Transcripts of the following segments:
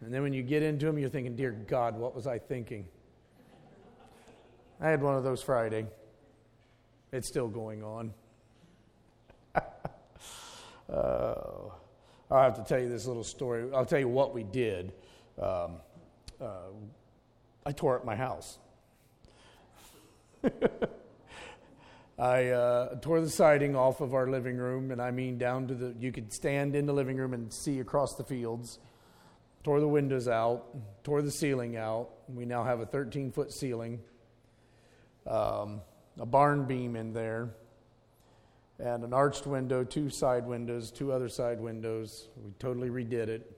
And then when you get into them, you're thinking, dear God, what was I thinking? I had one of those Friday. It's still going on. I'll have to tell you this little story. I'll tell you what we did. I tore up my house. I tore the siding off of our living room, and I mean down to you could stand in the living room and see across the fields. Tore the windows out, tore the ceiling out. We now have a 13-foot ceiling, a barn beam in there, and an arched window, 2 side windows, 2 other side windows. We totally redid it.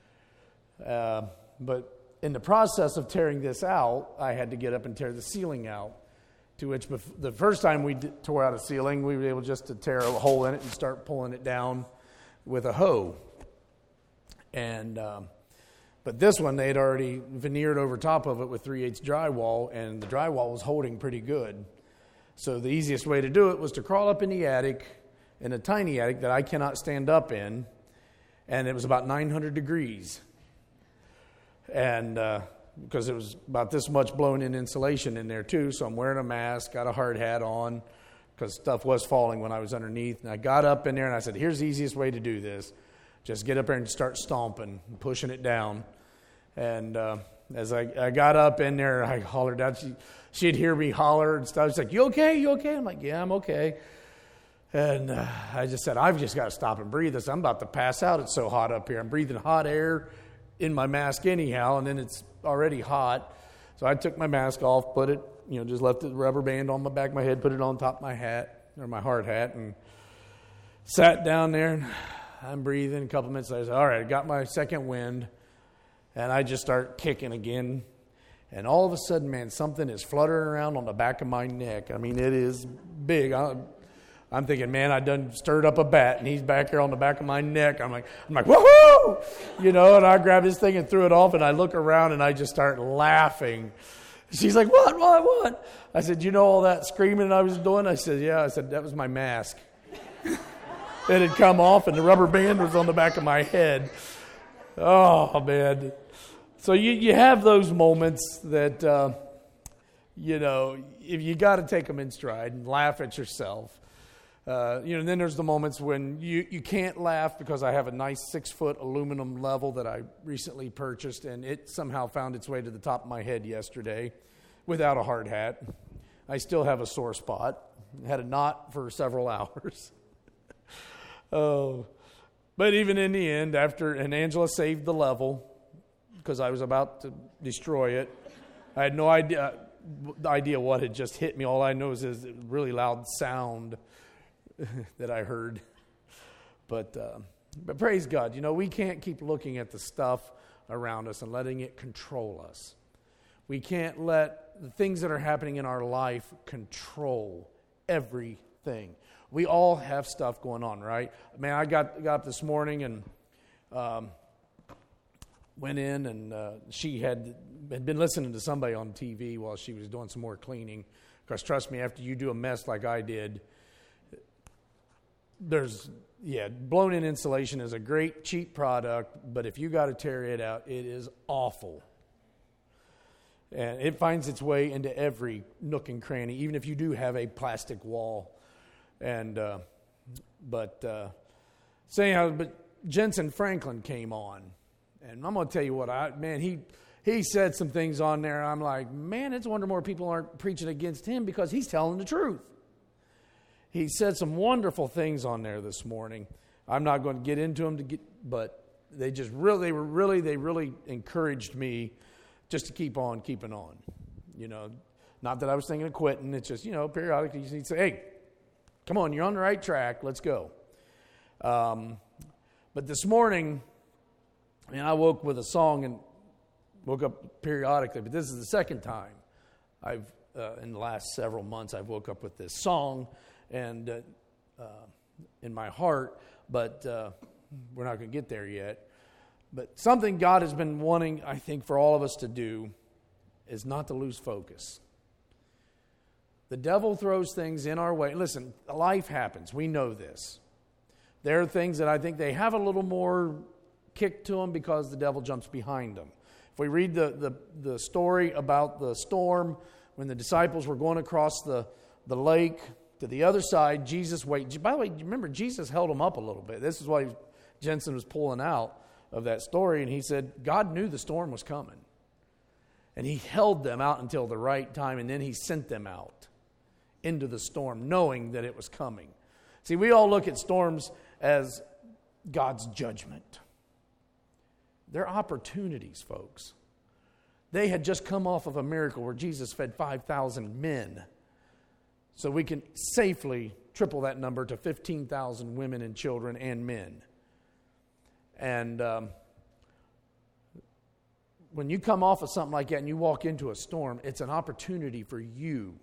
But in the process of tearing this out, I had to get up and tear the ceiling out, to which the first time we tore out a ceiling, we were able just to tear a hole in it and start pulling it down with a hoe. And but this one, they had already veneered over top of it with 3/8 drywall, and the drywall was holding pretty good. So the easiest way to do it was to crawl up in the attic, in a tiny attic that I cannot stand up in, and it was about 900 degrees. And because it was about this much blown-in insulation in there too, so I'm wearing a mask, got a hard hat on, because stuff was falling when I was underneath. And I got up in there and I said, here's the easiest way to do this. Just get up there and start stomping, pushing it down. And as I got up in there, I hollered out. She'd hear me holler and stuff. She's like, you okay? You okay? I'm like, yeah, I'm okay. And I just said, I've just got to stop and breathe this. I'm about to pass out. It's so hot up here. I'm breathing hot air in my mask anyhow, and then it's already hot. So I took my mask off, put it, just left the rubber band on my back of my head, put it on top of my hat, or my hard hat, and sat down there, and I'm breathing. A couple minutes later, I said, all right, I got my second wind, and I just start kicking again. And all of a sudden, man, something is fluttering around on the back of my neck. I mean, it is big. I'm thinking, man, I done stirred up a bat, and he's back here on the back of my neck. I'm like, woohoo! And I grab his thing and threw it off, and I look around, and I just start laughing. She's like, what? I said, you know all that screaming I was doing? I said, yeah. I said, that was my mask. It had come off, and the rubber band was on the back of my head. Oh, man. So you have those moments that, if you got to take them in stride and laugh at yourself. And then there's the moments when you can't laugh because I have a nice 6-foot aluminum level that I recently purchased, and it somehow found its way to the top of my head yesterday without a hard hat. I still have a sore spot. Had a knot for several hours. Oh, but even in the end, and Angela saved the level because I was about to destroy it. I had no idea what had just hit me. All I know is a really loud sound that I heard. But praise God, we can't keep looking at the stuff around us and letting it control us. We can't let the things that are happening in our life control everything. We all have stuff going on, right? Man, I got up this morning and went in, and she had been listening to somebody on TV while she was doing some more cleaning. Because trust me, after you do a mess like I did, blown-in insulation is a great, cheap product, but if you got to tear it out, it is awful. And it finds its way into every nook and cranny, even if you do have a plastic wall. And but Jensen Franklin came on, and I'm going to tell you what, he said some things on there. I'm like, man, it's a wonder more people aren't preaching against him because he's telling the truth. He said some wonderful things on there this morning. I'm not going to get into them but they really encouraged me just to keep on keeping on. Not that I was thinking of quitting. It's just, periodically you need to say, hey, come on, you're on the right track. Let's go. But this morning, I woke with a song and woke up periodically. But this is the second time in the last several months, I've woke up with this song and in my heart. But we're not going to get there yet. But something God has been wanting, I think, for all of us to do is not to lose focus. The devil throws things in our way. Listen, life happens. We know this. There are things that I think they have a little more kick to them because the devil jumps behind them. If we read the story about the storm, when the disciples were going across the lake to the other side, Jesus waited. By the way, remember, Jesus held them up a little bit. This is why Jensen was pulling out of that story, and he said God knew the storm was coming. And he held them out until the right time, and then he sent them out into the storm, knowing that it was coming. See, we all look at storms as God's judgment. They're opportunities, folks. They had just come off of a miracle where Jesus fed 5,000 men. So we can safely triple that number to 15,000 women and children and men. And when you come off of something like that and you walk into a storm, it's an opportunity for you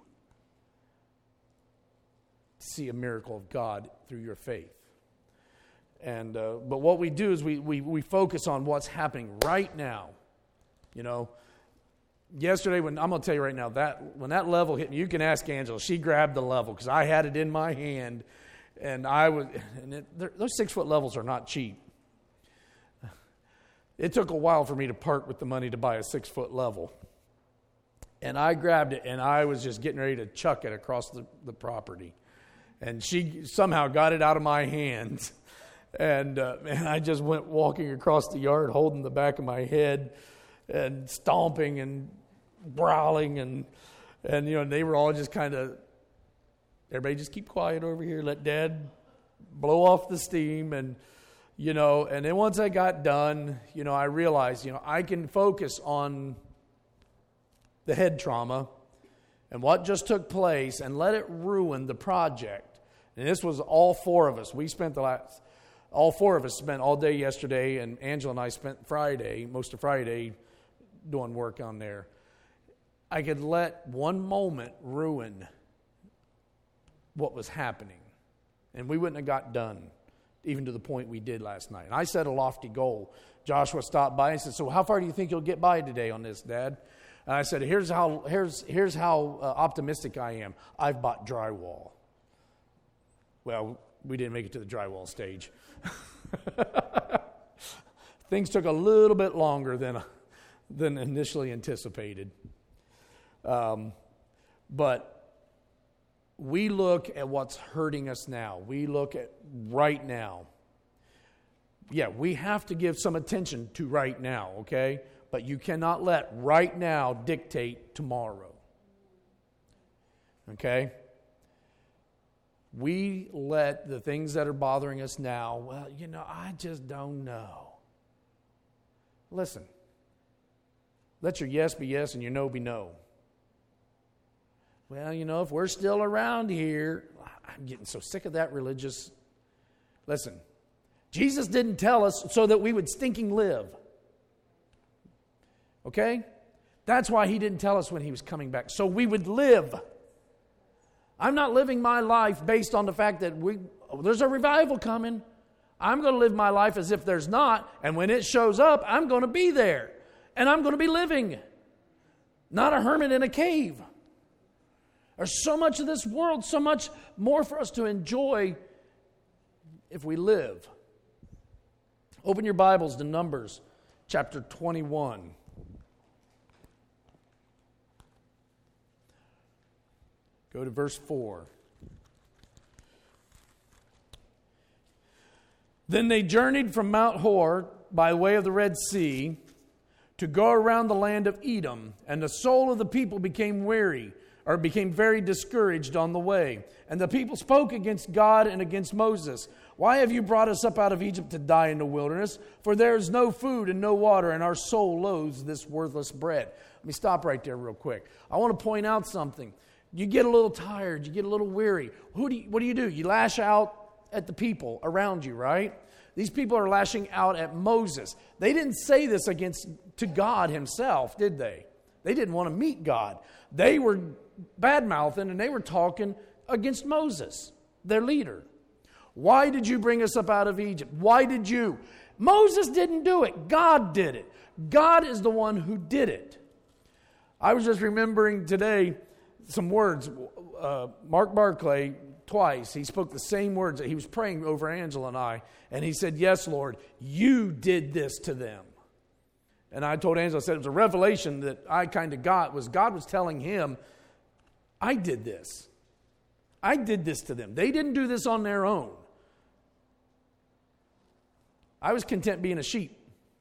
to see a miracle of God through your faith. And but what we do is we focus on what's happening right now. You know, yesterday, I'm going to tell you right now, when that level hit me, you can ask Angela. She grabbed the level because I had it in my hand, and those 6-foot levels are not cheap. It took a while for me to part with the money to buy a 6-foot level. And I grabbed it, and I was just getting ready to chuck it across the property. And she somehow got it out of my hands. And I just went walking across the yard, holding the back of my head and stomping and growling. And you know, they were all just kind of, everybody just keep quiet over here. Let Dad blow off the steam. And, you know, and then once I got done, you know, I realized, you know, I can focus on the head trauma and what just took place and let it ruin the project. And this was all 4 of us. All 4 of us spent all day yesterday, and Angela and I spent most of Friday, doing work on there. I could let one moment ruin what was happening, and we wouldn't have got done, even to the point we did last night. And I set a lofty goal. Joshua stopped by and said, "So how far do you think you'll get by today on this, Dad?" And I said, here's how optimistic I am. I've bought drywall. Well, we didn't make it to the drywall stage. Things took a little bit longer than initially anticipated. But we look at what's hurting us now. We look at right now. Yeah, we have to give some attention to right now, okay? But you cannot let right now dictate tomorrow. Okay? We let the things that are bothering us now, well, you know, I just don't know. Listen, let your yes be yes and your no be no. Well, you know, if we're still around here, I'm getting so sick of that religious. Listen, Jesus didn't tell us so that we would stinking live. Okay? That's why he didn't tell us when he was coming back, so we would live. I'm not living my life based on the fact that there's a revival coming. I'm going to live my life as if there's not, and when it shows up, I'm going to be there, and I'm going to be living, not a hermit in a cave. There's so much of this world, so much more for us to enjoy if we live. Open your Bibles to Numbers chapter 21. Go to verse 4. Then they journeyed from Mount Hor by way of the Red Sea to go around the land of Edom, and the soul of the people became very discouraged on the way. And the people spoke against God and against Moses. "Why have you brought us up out of Egypt to die in the wilderness? For there is no food and no water, and our soul loathes this worthless bread." Let me stop right there real quick. I want to point out something. You get a little tired, you get a little weary. What do? You lash out at the people around you, right? These people are lashing out at Moses. They didn't say this to God himself, did they? They didn't want to meet God. They were bad-mouthing, and they were talking against Moses, their leader. "Why did you bring us up out of Egypt? Why did you?" Moses didn't do it. God did it. God is the one who did it. I was just remembering today some words. Mark Barclay twice. He spoke the same words. He was praying over Angela and I, and he said, yes, Lord, you did this to them. And I told Angela, I said, it was a revelation that I kind of got, was God was telling him, I did this. I did this to them. They didn't do this on their own. I was content being a sheep.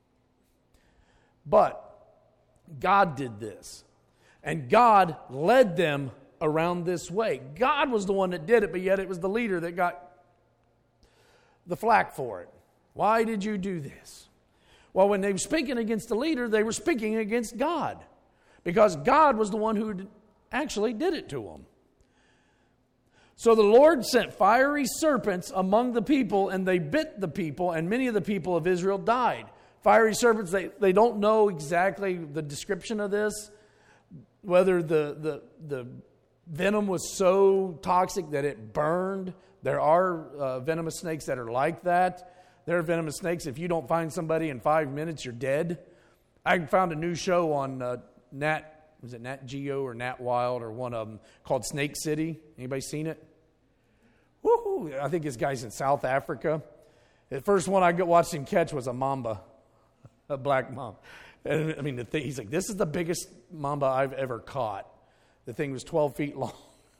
But God did this. And God led them around this way. God was the one that did it, but yet it was the leader that got the flack for it. Why did you do this? Well, when they were speaking against the leader, they were speaking against God. Because God was the one who actually did it to them. So the Lord sent fiery serpents among the people, and they bit the people, and many of the people of Israel died. Fiery serpents, they don't know exactly the description of this, whether the venom was so toxic that it burned. There are venomous snakes that are like that. There are venomous snakes, if you don't find somebody in 5 minutes, you're dead. I found a new show on Nat Geo or Nat Wild or one of them called Snake City. Anybody seen it? Woohoo! I think this guy's in South Africa. The first one I watched him catch was a mamba, a black mamba. And I mean, he's like, this is the biggest mamba I've ever caught. The thing was 12 feet long.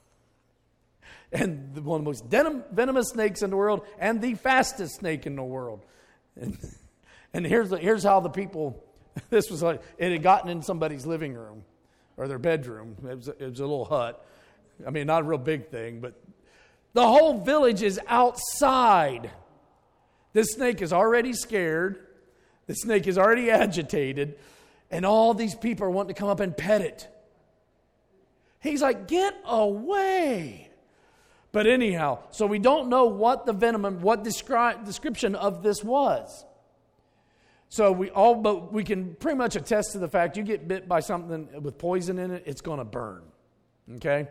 And one of the most venomous snakes in the world and the fastest snake in the world. And here's how the people, this was like, it had gotten in somebody's living room or their bedroom. It was a little hut. I mean, not a real big thing, but the whole village is outside. This snake is already scared. The snake is already agitated. And all these people are wanting to come up and pet it. He's like, get away. But anyhow, so we don't know what the venom, what description of this was. So but we can pretty much attest to the fact you get bit by something with poison in it, it's going to burn. Okay?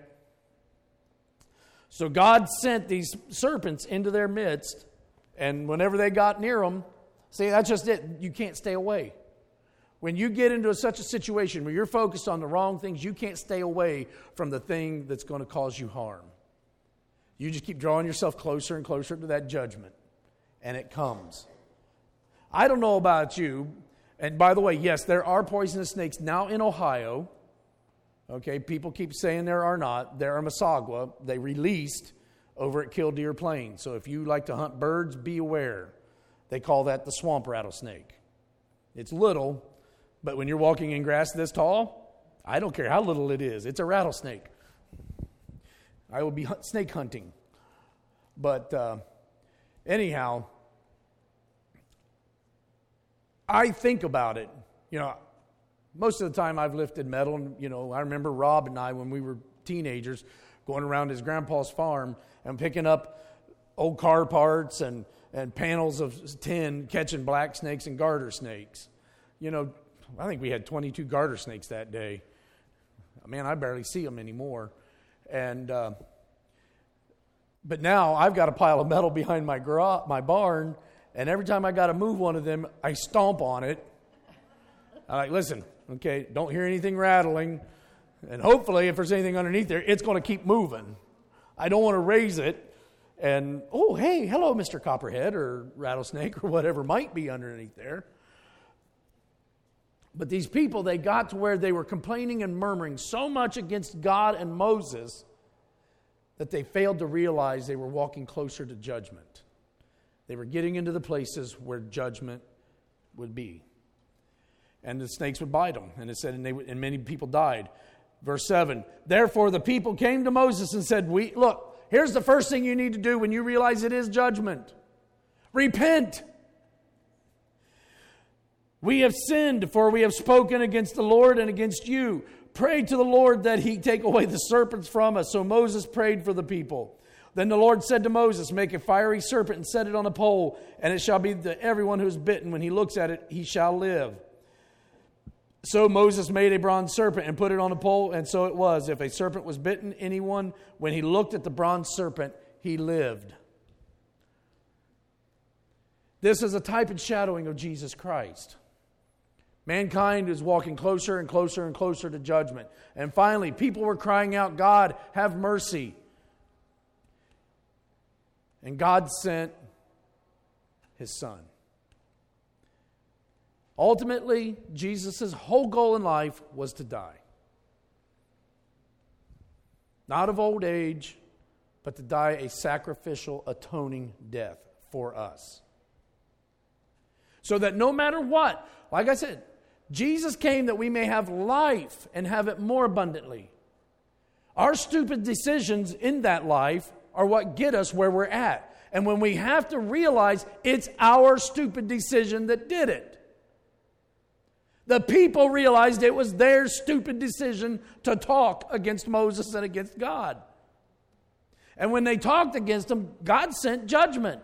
So God sent these serpents into their midst, and whenever they got near them, see, that's just it. You can't stay away. When you get into such a situation where you're focused on the wrong things, you can't stay away from the thing that's going to cause you harm. You just keep drawing yourself closer and closer to that judgment, and it comes. I don't know about you, and by the way, yes, there are poisonous snakes now in Ohio. Okay, people keep saying there are not. There are Massagoa. They released over at Killdeer Plains. So if you like to hunt birds, be aware. They call that the swamp rattlesnake. It's little, but when you're walking in grass this tall, I don't care how little it is. It's a rattlesnake. I will be snake hunting. But anyhow, I think about it. Most of the time I've lifted metal, and, I remember Rob and I, when we were teenagers, going around his grandpa's farm and picking up old car parts and panels of tin, catching black snakes and garter snakes. I think we had 22 garter snakes that day. Man, I barely see them anymore. And but now I've got a pile of metal behind my barn, and every time I got to move one of them, I stomp on it. I'm like, listen, okay, don't hear anything rattling, and hopefully if there's anything underneath there, it's going to keep moving. I don't want to raise it, and, oh, hey, hello, Mr. Copperhead or rattlesnake or whatever might be underneath there. But these people, they got to where they were complaining and murmuring so much against God and Moses that they failed to realize they were walking closer to judgment. They were getting into the places where judgment would be. And the snakes would bite them. And it said, and many people died. Verse 7, therefore the people came to Moses and said, look, here's the first thing you need to do when you realize it is judgment. Repent. We have sinned, for we have spoken against the Lord and against you. Pray to the Lord that he take away the serpents from us. So Moses prayed for the people. Then the Lord said to Moses, make a fiery serpent and set it on a pole, and it shall be to everyone who is bitten. When he looks at it, he shall live. So Moses made a bronze serpent and put it on a pole, and so it was. If a serpent was bitten, anyone, when he looked at the bronze serpent, he lived. This is a type and shadowing of Jesus Christ. Mankind is walking closer and closer and closer to judgment. And finally, people were crying out, God, have mercy. And God sent His Son. Ultimately, Jesus' whole goal in life was to die. Not of old age, but to die a sacrificial, atoning death for us. So that no matter what, like I said, Jesus came that we may have life and have it more abundantly. Our stupid decisions in that life are what get us where we're at. And when we have to realize it's our stupid decision that did it. The people realized it was their stupid decision to talk against Moses and against God. And when they talked against him, God sent judgment.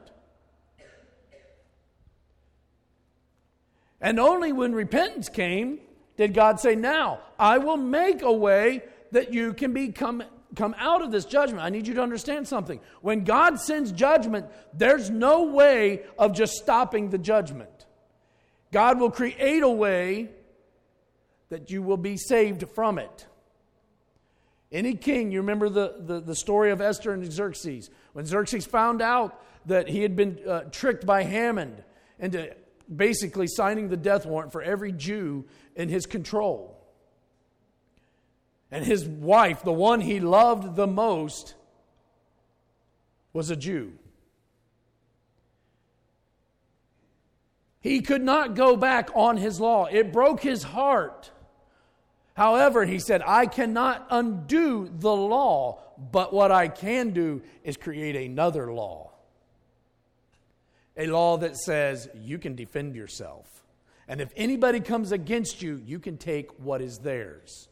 And only when repentance came did God say, now, I will make a way that you can come out of this judgment. I need you to understand something. When God sends judgment, there's no way of just stopping the judgment. God will create a way that you will be saved from it. Any king, you remember the story of Esther and Xerxes. When Xerxes found out that he had been tricked by Haman into basically signing the death warrant for every Jew in his control. And his wife, the one he loved the most, was a Jew. He could not go back on his law. It broke his heart. However, he said, I cannot undo the law, but what I can do is create another law. A law that says you can defend yourself. And if anybody comes against you, you can take what is theirs.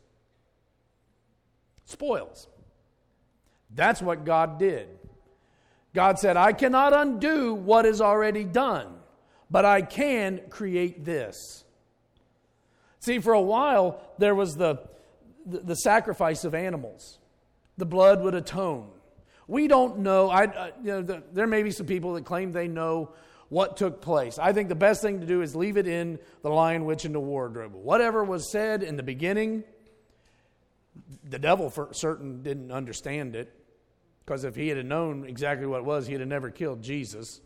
Spoils. That's what God did. God said, I cannot undo what is already done, but I can create this. See, for a while, there was the sacrifice of animals. The blood would atone. We don't know. There may be some people that claim they know what took place. I think the best thing to do is leave it in the Lion, Witch, and the Wardrobe. Whatever was said in the beginning, the devil for certain didn't understand it. Because if he had known exactly what it was, he'd have never killed Jesus.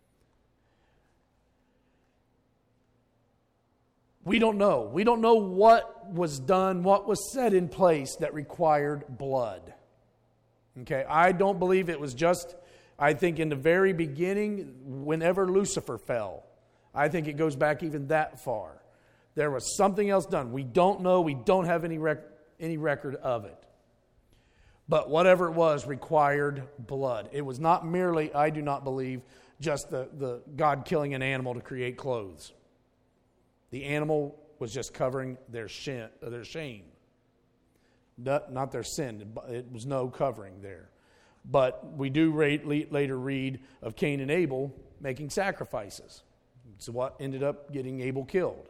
We don't know. We don't know what was done, what was set in place that required blood. Okay, I don't believe it was just, I think in the very beginning, whenever Lucifer fell, I think it goes back even that far. There was something else done. We don't know. We don't have any record of it. But whatever it was required blood. It was not merely, I do not believe, just the God killing an animal to create clothes. The animal was just covering their shame. Not their sin. It was no covering there. But we do later read of Cain and Abel making sacrifices. It's what ended up getting Abel killed.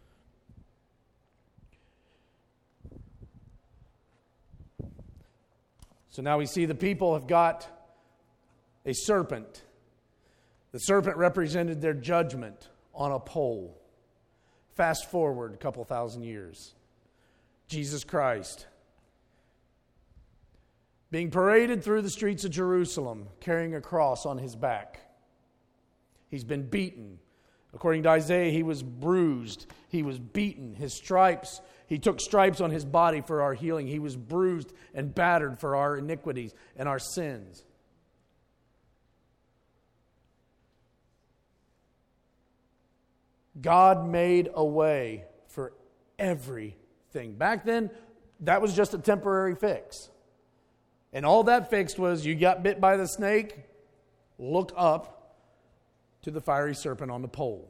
So now we see the people have got a serpent. The serpent represented their judgment on a pole. Fast forward a couple thousand years. Jesus Christ being paraded through the streets of Jerusalem, carrying a cross on his back. He's been beaten. According to Isaiah, he was bruised. He was beaten. His stripes, he took stripes on his body for our healing. He was bruised and battered for our iniquities and our sins. God made a way for everything. Back then, that was just a temporary fix. And all that fixed was you got bit by the snake, look up to the fiery serpent on the pole.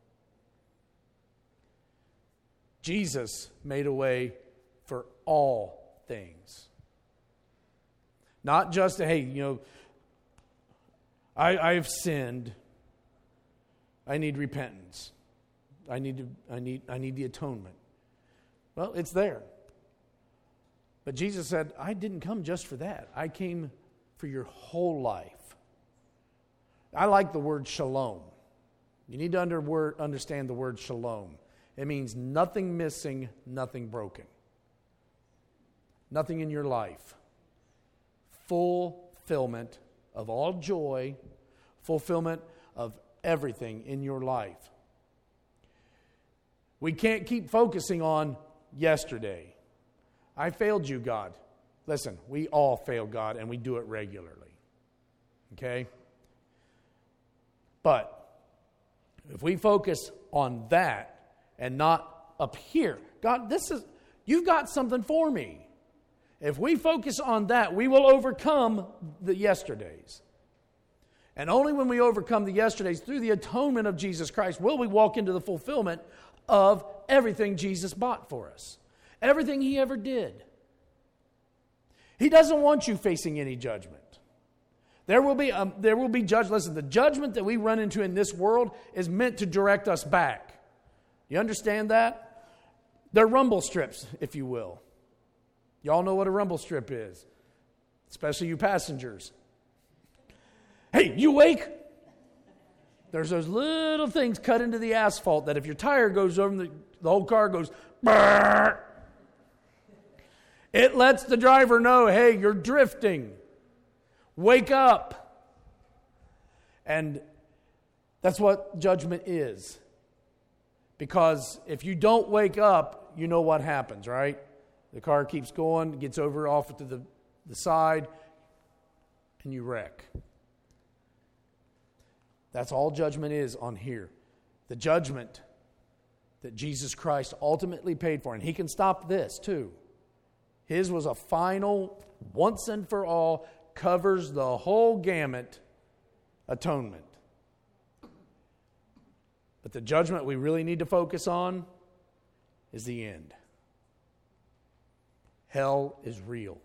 Jesus made a way for all things. Not just, hey, I've sinned. I need repentance. I need the atonement. Well, it's there. But Jesus said, I didn't come just for that. I came for your whole life. I like the word shalom. You need to understand the word shalom. It means nothing missing, nothing broken. Nothing in your life. Fulfillment of all joy fulfillment of everything in your life. We can't keep focusing on yesterday. I failed you, God. Listen, we all fail God, and we do it regularly. Okay? But if we focus on that and not up here, God, you've got something for me. If we focus on that, we will overcome the yesterdays. And only when we overcome the yesterdays through the atonement of Jesus Christ will we walk into the fulfillment of everything Jesus bought for us. Everything He ever did. He doesn't want you facing any judgment. There will be judgment. Listen, the judgment that we run into in this world is meant to direct us back. You understand that? They're rumble strips, if you will. Y'all know what a rumble strip is, especially you passengers. Hey, you awake? There's those little things cut into the asphalt that if your tire goes over, the whole car goes, brrr. It lets the driver know, hey, you're drifting. Wake up. And that's what judgment is. Because if you don't wake up, you know what happens, right? The car keeps going, gets over off to the side, and you wreck. That's all judgment is on here. The judgment that Jesus Christ ultimately paid for. And He can stop this too. His was a final, once and for all, covers the whole gamut atonement. But the judgment we really need to focus on is the end. Hell is real.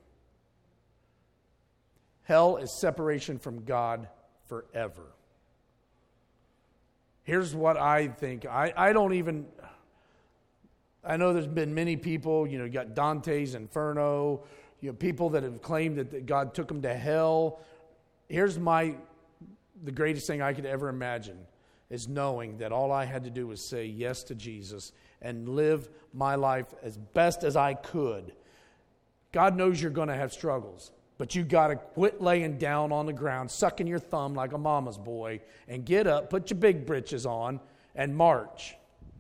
Hell is separation from God forever. Here's what I think. I know there's been many people, you got Dante's Inferno, people that have claimed that God took them to hell. Here's the greatest thing I could ever imagine is knowing that all I had to do was say yes to Jesus and live my life as best as I could. God knows you're going to have struggles, but you got to quit laying down on the ground, sucking your thumb like a mama's boy, and get up, put your big britches on, and march.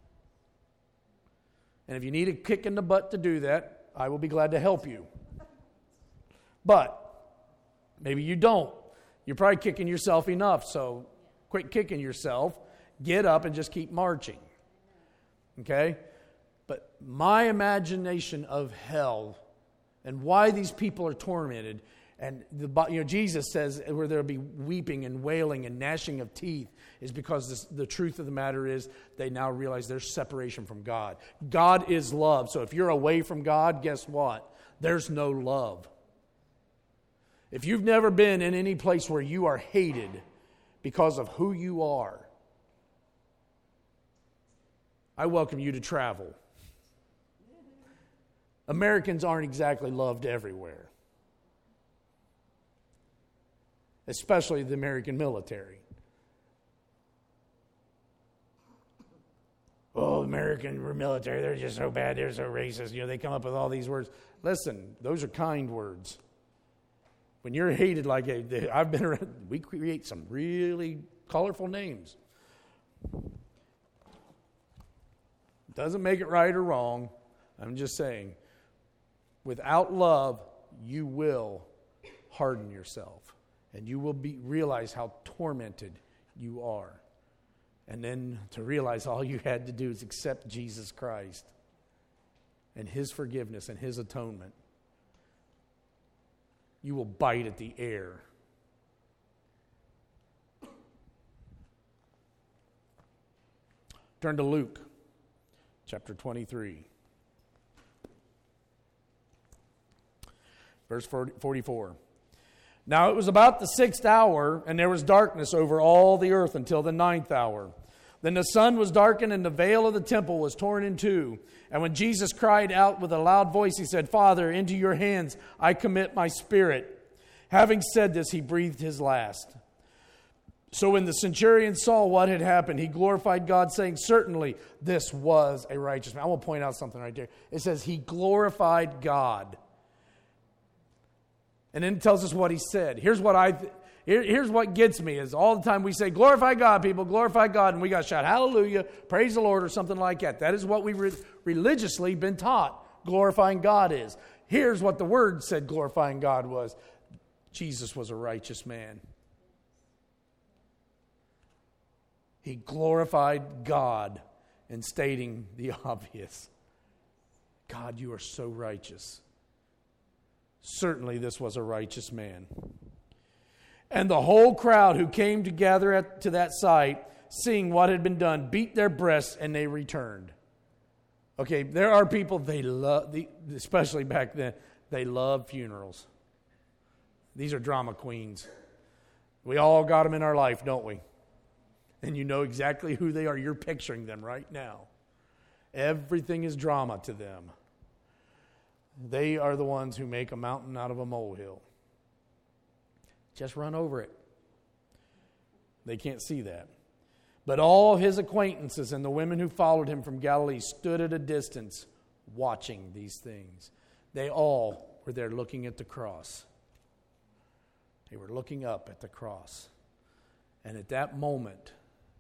And if you need a kick in the butt to do that, I will be glad to help you. But maybe you don't. You're probably kicking yourself enough, so quit kicking yourself. Get up and just keep marching. Okay? But my imagination of hell and why these people are tormented, and Jesus says where there'll be weeping and wailing and gnashing of teeth, is because the truth of the matter is they now realize there's separation from God. God is love. So if you're away from God, guess what? There's no love. If you've never been in any place where you are hated because of who you are, I welcome you to travel. Americans aren't exactly loved everywhere, especially the American military. Oh, American military, they're just so bad, they're so racist. They come up with all these words. Listen, those are kind words. When you're hated like I've been around, we create some really colorful names. Doesn't make it right or wrong. I'm just saying, without love, you will harden yourself. And you will realize how tormented you are. And then to realize all you had to do is accept Jesus Christ and His forgiveness and His atonement. You will bite at the air. Turn to Luke chapter 23. Verse 44. Now it was about the 6th hour, and there was darkness over all the earth until the 9th hour. Then the sun was darkened, and the veil of the temple was torn in two. And when Jesus cried out with a loud voice, He said, Father, into your hands I commit my spirit. Having said this, He breathed His last. So when the centurion saw what had happened, he glorified God, saying, certainly this was a righteous man. I will point out something right there. It says he glorified God. And then it tells us what he said. Here's what Here's what gets me is all the time we say, glorify God, people, glorify God, and we got to shout, hallelujah, praise the Lord, or something like that. That is what we religiously been taught glorifying God is. Here's what the Word said glorifying God was. Jesus was a righteous man. He glorified God in stating the obvious. God, you are so righteous. Certainly this was a righteous man. And the whole crowd who came together to that sight, seeing what had been done, beat their breasts and they returned. Okay, there are people, they love, especially back then, they love funerals. These are drama queens. We all got them in our life, don't we? And you know exactly who they are. You're picturing them right now. Everything is drama to them. They are the ones who make a mountain out of a molehill. Just run over it. They can't see that. But all his acquaintances and the women who followed him from Galilee stood at a distance watching these things. They all were there looking at the cross. They were looking up at the cross. And at that moment,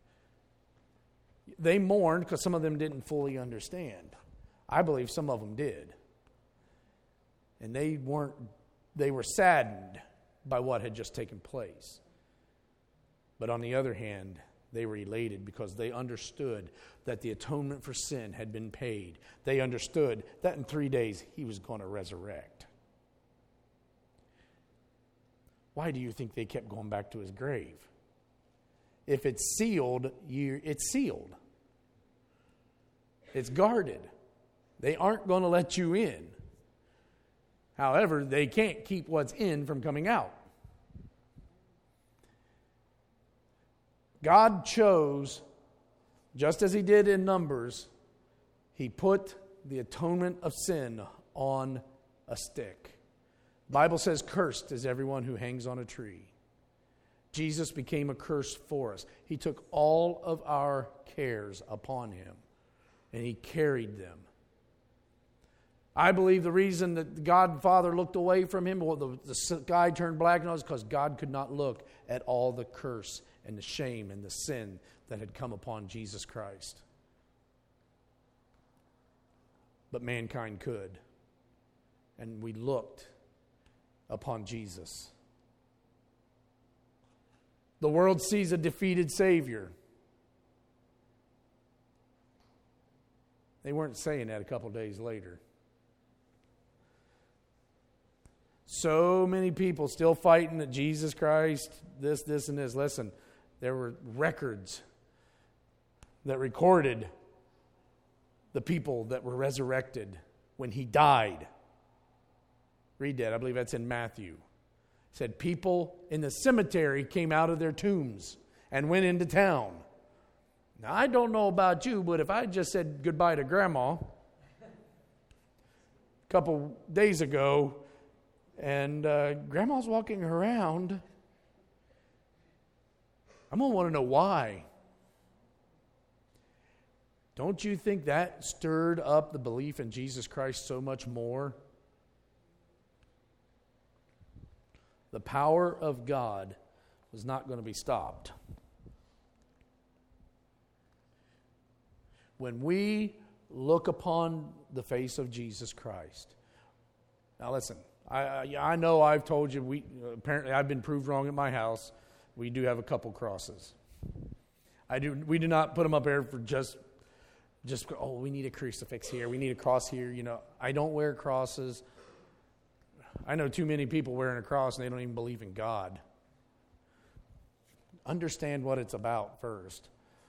they mourned because some of them didn't fully understand. I believe some of them did. And they were saddened by what had just taken place. But on the other hand, they were elated because they understood that the atonement for sin had been paid. They understood that in 3 days he was going to resurrect. Why do you think they kept going back to his grave? If it's sealed, it's sealed. It's guarded. They aren't going to let you in. However, they can't keep what's in from coming out. God chose, just as he did in Numbers, he put the atonement of sin on a stick. The Bible says, cursed is everyone who hangs on a tree. Jesus became a curse for us. He took all of our cares upon him, and he carried them. I believe the reason that God Father looked away from him, the sky turned black, was because God could not look at all the curse and the shame and the sin that had come upon Jesus Christ. But mankind could. And we looked upon Jesus. The world sees a defeated Savior. They weren't saying that a couple days later. So many people still fighting that Jesus Christ, this, and this. Listen, there were records that recorded the people that were resurrected when he died. Read that. I believe that's in Matthew. It said people in the cemetery came out of their tombs and went into town. Now, I don't know about you, but if I just said goodbye to Grandma a couple days ago, and Grandma's walking around, I'm going to want to know why. Don't you think that stirred up the belief in Jesus Christ so much more? The power of God was not going to be stopped. When we look upon the face of Jesus Christ. Now listen, I know I've told you, apparently I've been proved wrong at my house. We do have a couple crosses. We do not put them up there for just we need a crucifix here, we need a cross here. You know, I don't wear crosses. I know too many people wearing a cross and they don't even believe in God. Understand what it's about first.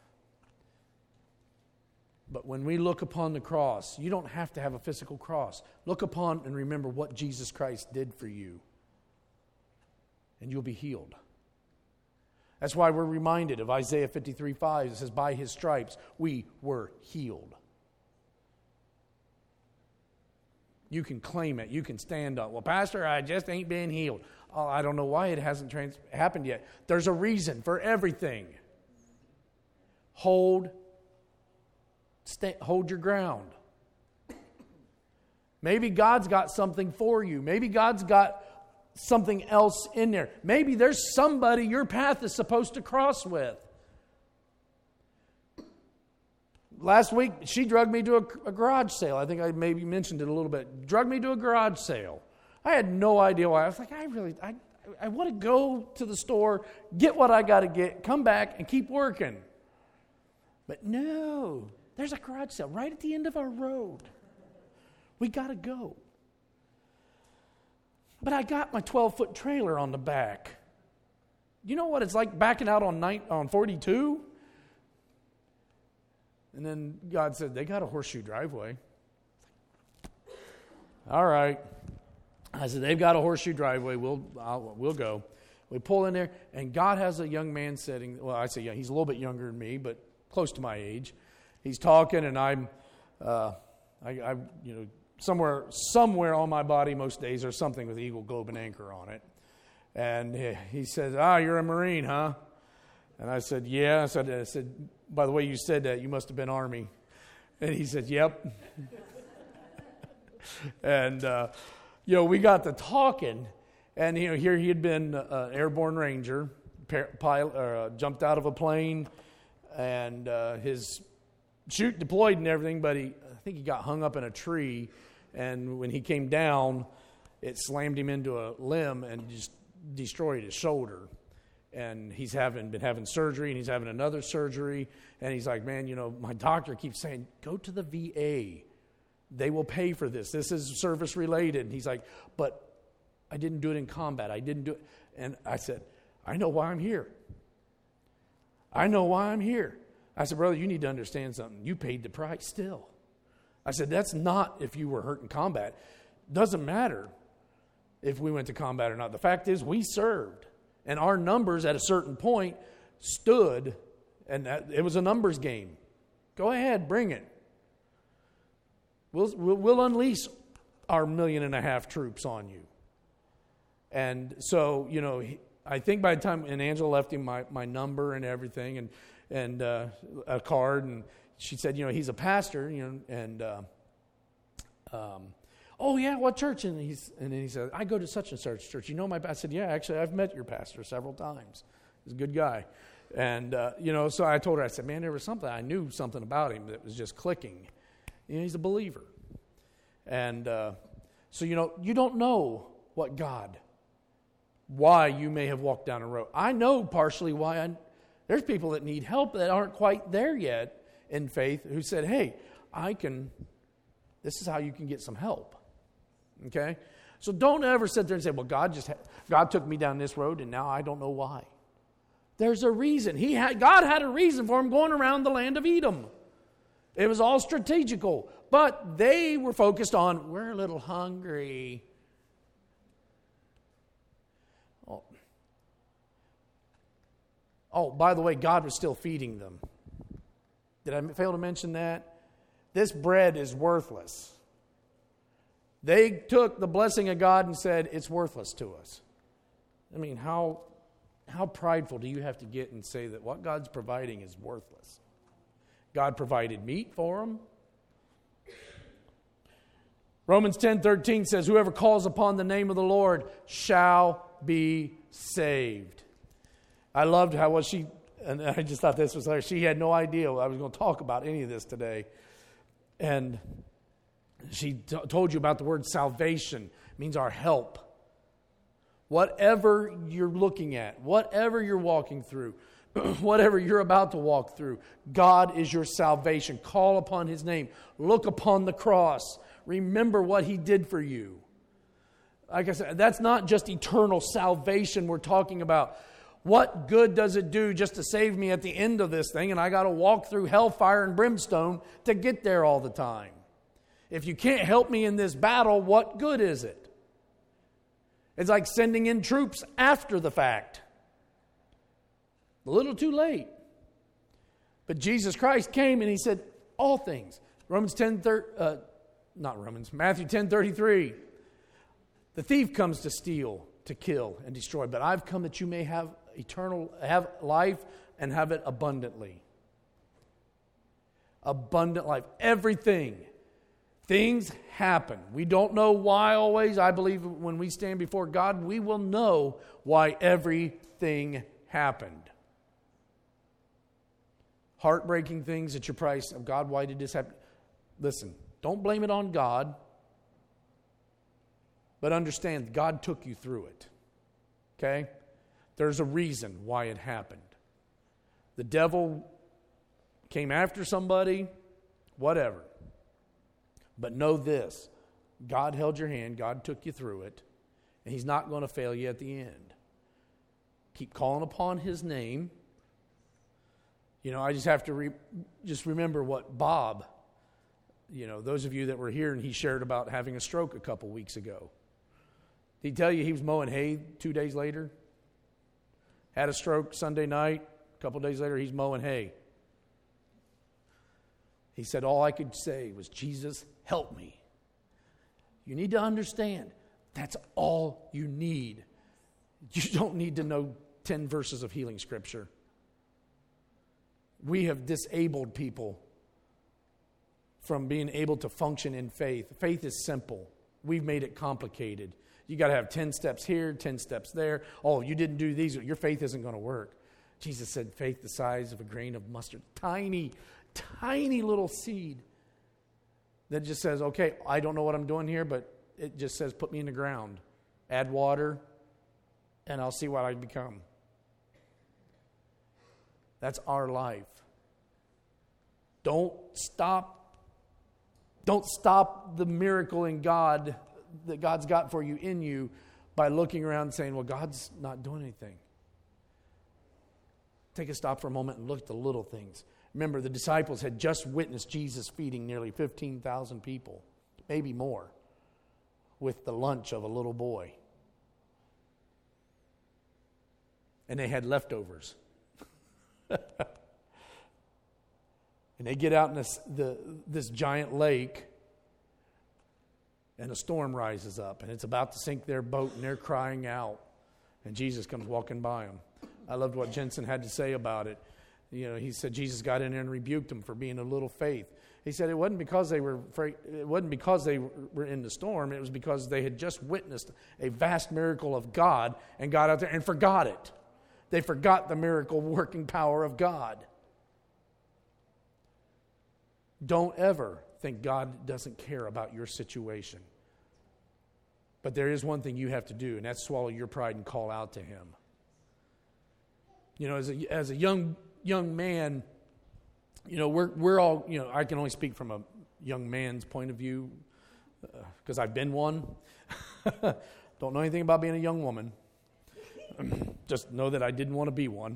But when we look upon the cross, you don't have to have a physical cross. Look upon and remember what Jesus Christ did for you. And you'll be healed. That's why we're reminded of Isaiah 53:5. It says, by his stripes we were healed. You can claim it. You can stand up. Well, Pastor, I just ain't been healed. Oh, I don't know why it hasn't happened yet. There's a reason for everything. Hold your ground. Maybe God's got something for you. Maybe God's got something else in there. Maybe there's somebody your path is supposed to cross with. Last week, she drugged me to a garage sale. I think I maybe mentioned it a little bit. Drugged me to a garage sale. I had no idea why. I was like, I want to go to the store, get what I got to get, come back, and keep working. But no, there's a garage sale right at the end of our road. We got to go. But I got my 12-foot trailer on the back. You know what it's like backing out on 42? And then God said, they got a horseshoe driveway. All right. I said, they've got a horseshoe driveway. We'll go. We pull in there, and God has a young man sitting. Well, I say young. He's a little bit younger than me, but close to my age. He's talking, and I'm, somewhere on my body most days there's something with Eagle, Globe, and Anchor on it. And he says, you're a Marine, huh? And I said, yeah. I said, by the way you said that, you must have been Army. And he said, yep. And, we got to talking. And, here he had been an airborne ranger, pilot, jumped out of a plane, and his chute deployed and everything, but I think he got hung up in a tree. And when he came down, it slammed him into a limb and just destroyed his shoulder. And he's been having surgery, and he's having another surgery. And he's like, man, my doctor keeps saying, go to the VA. They will pay for this. This is service related. And he's like, but I didn't do it in combat. I didn't do it. And I said, I know why I'm here. I know why I'm here. I said, brother, you need to understand something. You paid the price still. I said, that's not if you were hurt in combat. Doesn't matter if we went to combat or not. The fact is we served. And our numbers at a certain point stood, and it was a numbers game. Go ahead, bring it. We'll unleash our 1.5 million troops on you. And so, I think by the time, and Angela left him my number and everything, and a card, and she said, he's a pastor, and oh yeah, what church? And then he said, I go to such and such church. You know my pastor? I said, yeah, actually, I've met your pastor several times. He's a good guy. And, so I told her, I said, man, there was something, I knew something about him that was just clicking. He's a believer. And so, you don't know why you may have walked down a road. I know partially why there's people that need help that aren't quite there yet in faith who said, hey, this is how you can get some help. Okay? So don't ever sit there and say, well, God took me down this road and now I don't know why. There's a reason. God had a reason for him going around the land of Edom. It was all strategical. But they were focused on, we're a little hungry. Oh, by the way, God was still feeding them. Did I fail to mention that? This bread is worthless. They took the blessing of God and said, it's worthless to us. I mean, how prideful do you have to get and say that what God's providing is worthless? God provided meat for them. Romans 10:13 says, whoever calls upon the name of the Lord shall be saved. I loved how and I just thought this was hilarious. She had no idea I was going to talk about any of this today. And she told you about the word salvation. It means our help. Whatever you're looking at, whatever you're walking through, whatever you're about to walk through, God is your salvation. Call upon his name. Look upon the cross. Remember what he did for you. Like I said, that's not just eternal salvation we're talking about. What good does it do just to save me at the end of this thing and I got to walk through hellfire and brimstone to get there all the time? If you can't help me in this battle, what good is it? It's like sending in troops after the fact. A little too late. But Jesus Christ came and he said, all things. Matthew 10:33. The thief comes to steal, to kill, and destroy. But I've come that you may have have life and have it abundantly. Abundant life. Everything. Things happen. We don't know why always. I believe when we stand before God, we will know why everything happened. Heartbreaking things at your price of God, why did this happen? Listen, don't blame it on God, but understand God took you through it. Okay? There's a reason why it happened. The devil came after somebody, whatever. But know this, God held your hand, God took you through it, and He's not going to fail you at the end. Keep calling upon His name. You know, I just have to just remember what Bob, you know, those of you that were here and he shared about having a stroke a couple weeks ago. Did he tell you he was mowing hay 2 days later? Had a stroke Sunday night. A couple days later, he's mowing hay. He said, all I could say was, Jesus, help me. You need to understand, that's all you need. You don't need to know 10 verses of healing scripture. We have disabled people from being able to function in faith. Faith is simple. We've made it complicated. You got to have 10 steps here, 10 steps there. Oh, you didn't do these. Your faith isn't going to work. Jesus said faith the size of a grain of mustard. Tiny, tiny little seed that just says, okay, I don't know what I'm doing here, but it just says put me in the ground. Add water, and I'll see what I become. That's our life. Don't stop the miracle in God that God's got for you in you by looking around and saying, well, God's not doing anything. Take a stop for a moment and look at the little things. Remember, the disciples had just witnessed Jesus feeding nearly 15,000 people, maybe more, with the lunch of a little boy. And they had leftovers. And they get out in this giant lake, and a storm rises up, and it's about to sink their boat, and they're crying out. And Jesus comes walking by them. I loved what Jensen had to say about it. You know, he said Jesus got in there and rebuked them for being a little faith. He said it wasn't because they were afraid, it wasn't because they were in the storm. It was because they had just witnessed a vast miracle of God and got out there and forgot it. They forgot the miracle working power of God. Don't ever think God doesn't care about your situation. But there is one thing you have to do, and that's swallow your pride and call out to Him. You know, as a young man, you know, we're all, you know, I can only speak from a young man's point of view because I've been one. Don't know anything about being a young woman. Just know that I didn't want to be one.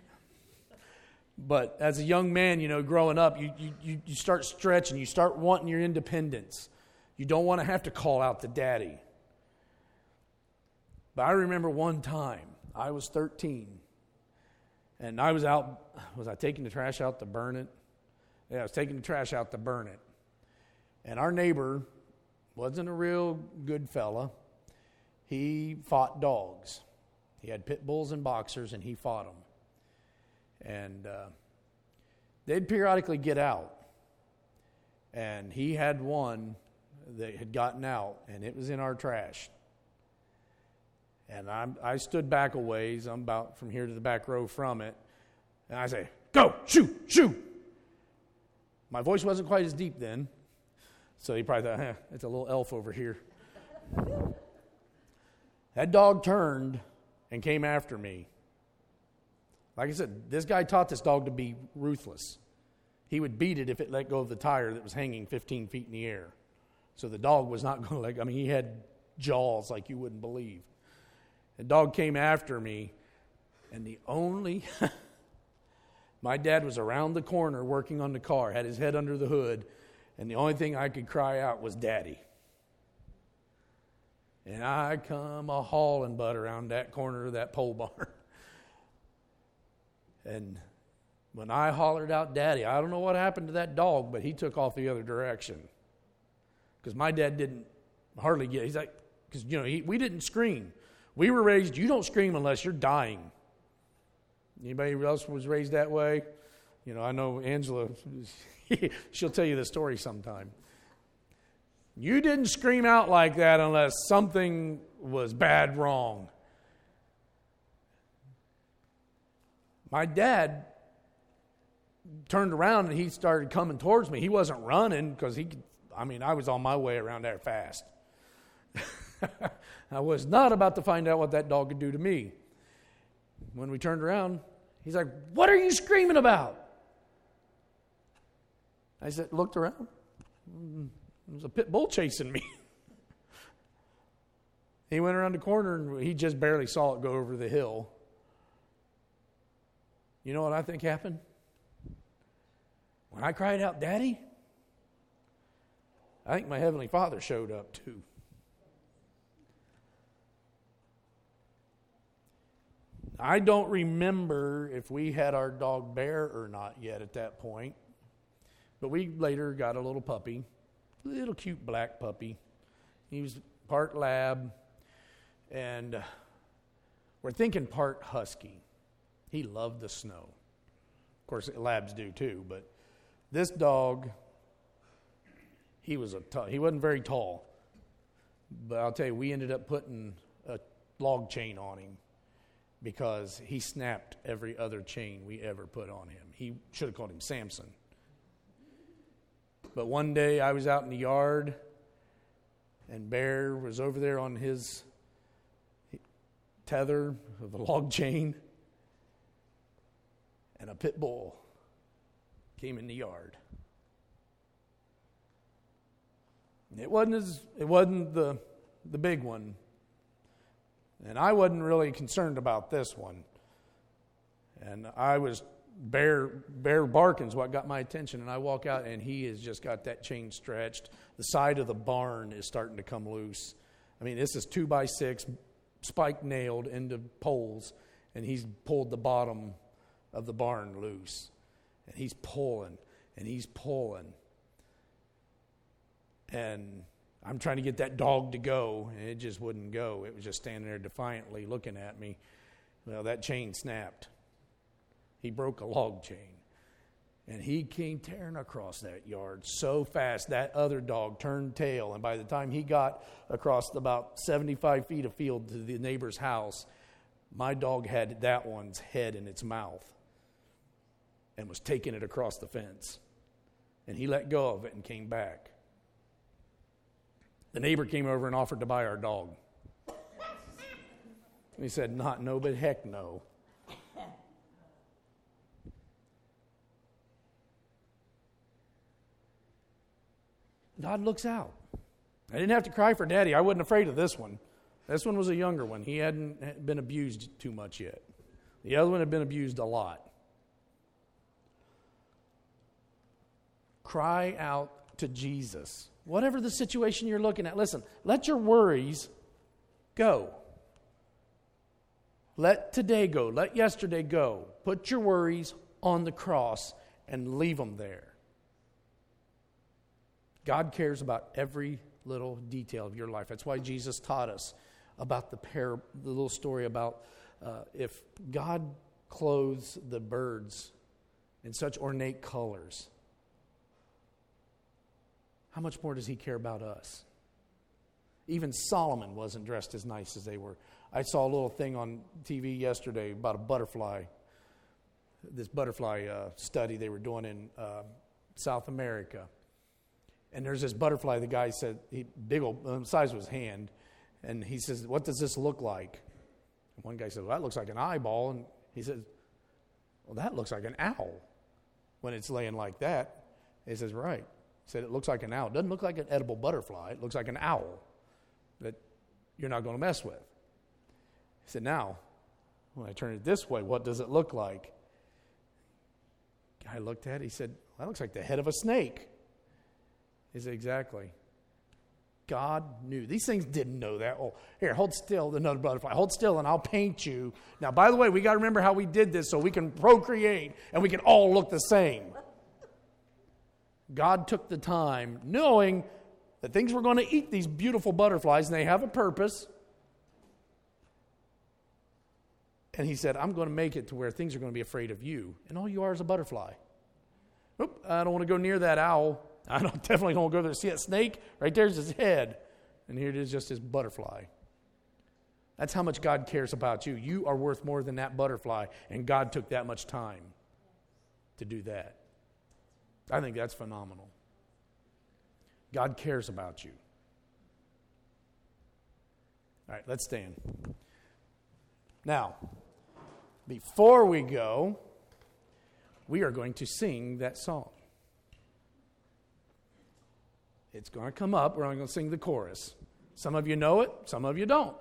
But as a young man, you know, growing up, you start stretching. You start wanting your independence. You don't want to have to call out to Daddy. But I remember one time, I was 13, and I was out, was I taking the trash out to burn it? Yeah, I was taking the trash out to burn it. And our neighbor wasn't a real good fella. He fought dogs. He had pit bulls and boxers, and he fought them. And they'd periodically get out. And he had one that had gotten out, and it was in our trash. And I stood back a ways. I'm about from here to the back row from it. And I say, go, shoot, shoot. My voice wasn't quite as deep then. So he probably thought, it's a little elf over here. That dog turned and came after me. Like I said, this guy taught this dog to be ruthless. He would beat it if it let go of the tire that was hanging 15 feet in the air. So the dog was not going to let go. I mean, he had jaws like you wouldn't believe. The dog came after me, and my dad was around the corner working on the car, had his head under the hood, and the only thing I could cry out was Daddy. And I come a hauling butt around that corner of that pole barn. And when I hollered out Daddy, I don't know what happened to that dog, but he took off the other direction. Because my dad didn't hardly get, he's like, because, you know, we didn't scream. We were raised, you don't scream unless you're dying. Anybody else was raised that way? You know, I know Angela, she'll tell you the story sometime. You didn't scream out like that unless something was bad wrong. My dad turned around and he started coming towards me. He wasn't running because I was on my way around there fast. I was not about to find out what that dog could do to me. When we turned around, he's like, "What are you screaming about?" I looked around. There was a pit bull chasing me. He went around the corner and he just barely saw it go over the hill. You know what I think happened? When I cried out, "Daddy," I think my Heavenly Father showed up too. I don't remember if we had our dog Bear or not yet at that point. But we later got a little puppy, little cute black puppy. He was part lab, and we're thinking part husky. He loved the snow. Of course, labs do too, but this dog, he wasn't very tall. But I'll tell you, we ended up putting a log chain on him because he snapped every other chain we ever put on him. He should have called him Samson. But one day I was out in the yard, and Bear was over there on his tether of a log chain, and a pit bull came in the yard. It wasn't the big one, and I wasn't really concerned about this one. And Bear barking's what got my attention, and I walk out, and he has just got that chain stretched. The side of the barn is starting to come loose. I mean, this is 2x6, spike nailed into poles, and he's pulled the bottom of the barn loose. And he's pulling, and he's pulling. And I'm trying to get that dog to go, and it just wouldn't go. It was just standing there defiantly looking at me. Well, that chain snapped. He broke a log chain. And he came tearing across that yard so fast, that other dog turned tail. And by the time he got across about 75 feet of field to the neighbor's house, my dog had that one's head in its mouth and was taking it across the fence. And he let go of it and came back. The neighbor came over and offered to buy our dog. He said, "Not no, but heck no." God looks out. I didn't have to cry for Daddy. I wasn't afraid of this one. This one was a younger one. He hadn't been abused too much yet. The other one had been abused a lot. Cry out to Jesus. Whatever the situation you're looking at, listen, let your worries go. Let today go. Let yesterday go. Put your worries on the cross and leave them there. God cares about every little detail of your life. That's why Jesus taught us about the little story about if God clothes the birds in such ornate colors, how much more does he care about us? Even Solomon wasn't dressed as nice as they were. I saw a little thing on TV yesterday about a butterfly, this butterfly study they were doing in South America. And there's this butterfly, the guy said, big old, size of his hand, and he says, "What does this look like?" And one guy said, "Well, that looks like an eyeball." And he says, "Well, that looks like an owl when it's laying like that." He says, "Right." He said, "It looks like an owl. It doesn't look like an edible butterfly. It looks like an owl that you're not going to mess with." He said, "Now, when I turn it this way, what does it look like?" Guy looked at it. He said, "Well, that looks like the head of a snake." He said, "Exactly." God knew. These things didn't know that. "Oh, here, hold still," another butterfly. "Hold still and I'll paint you." Now, by the way, we got to remember how we did this so we can procreate and we can all look the same. God took the time knowing that things were going to eat these beautiful butterflies and they have a purpose. And he said, "I'm going to make it to where things are going to be afraid of you. And all you are is a butterfly." "Oop, I don't want to go near that owl." I definitely don't go there. See that snake? Right there's his head. And here it is, just his butterfly. That's how much God cares about you. You are worth more than that butterfly, and God took that much time to do that. I think that's phenomenal. God cares about you. All right, let's stand. Now, before we go, we are going to sing that song. It's going to come up. We're only going to sing the chorus. Some of you know it, some of you don't.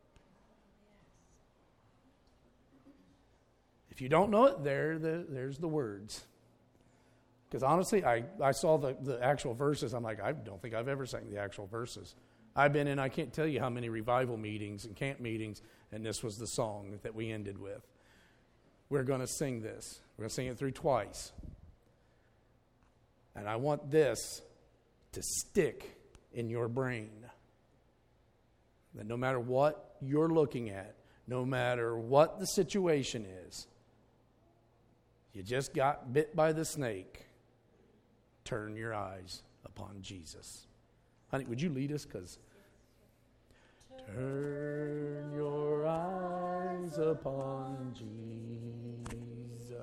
If you don't know it, there's the words. Because honestly, I saw the actual verses. I'm like, I don't think I've ever sang the actual verses. I've been in, I can't tell you how many revival meetings and camp meetings, and this was the song that we ended with. We're going to sing this. We're going to sing it through twice. And I want this to stick in your brain. That no matter what you're looking at, no matter what the situation is, you just got bit by the snake, turn your eyes upon Jesus. Honey, would you lead us? Because turn your eyes upon Jesus.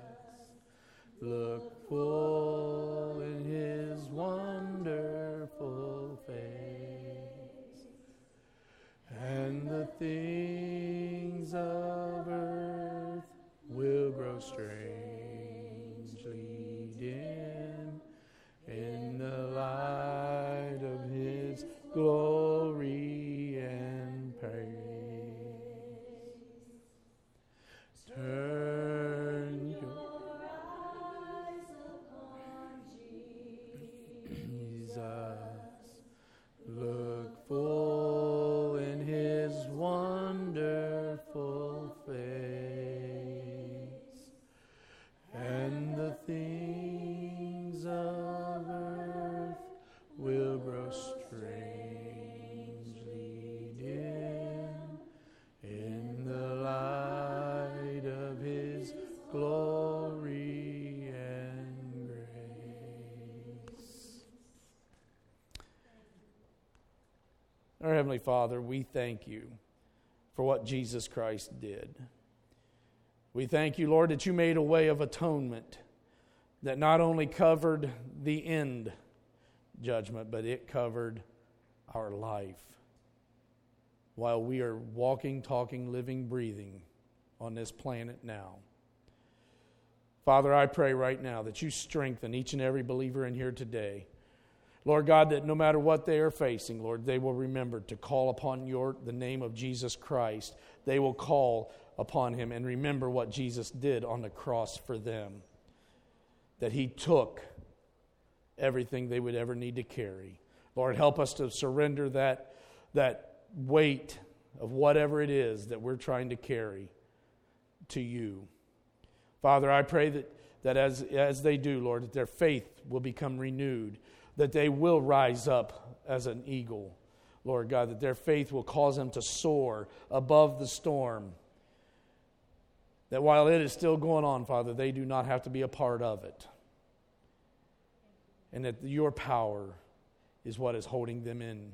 Look full in his wonderful face, and the things of earth will grow strangely dim in the light of his glory and praise. Turn your eyes upon Jesus. Look full in his wonderful face, and the things of earth will grow strangely dim in the light of his glory and grace. Our Heavenly Father, we thank you for what Jesus Christ did. We thank you, Lord, that you made a way of atonement that not only covered the end judgment, but it covered our life while we are walking, talking, living, breathing on this planet now. Father, I pray right now that you strengthen each and every believer in here today. Lord God, that no matter what they are facing, Lord, they will remember to call upon the name of Jesus Christ. They will call upon him and remember what Jesus did on the cross for them. That he took everything they would ever need to carry. Lord, help us to surrender that weight of whatever it is that we're trying to carry to you. Father, I pray that as they do, Lord, that their faith will become renewed, that they will rise up as an eagle, Lord God, that their faith will cause them to soar above the storm. That while it is still going on, Father, they do not have to be a part of it. And that your power is what is holding them in.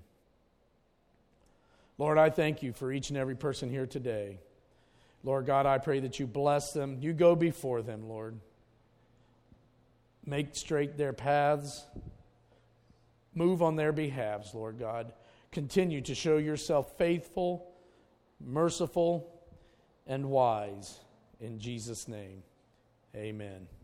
Lord, I thank you for each and every person here today. Lord God, I pray that you bless them. You go before them, Lord. Make straight their paths. Move on their behalves, Lord God. Continue to show yourself faithful, merciful, and wise. In Jesus' name, amen.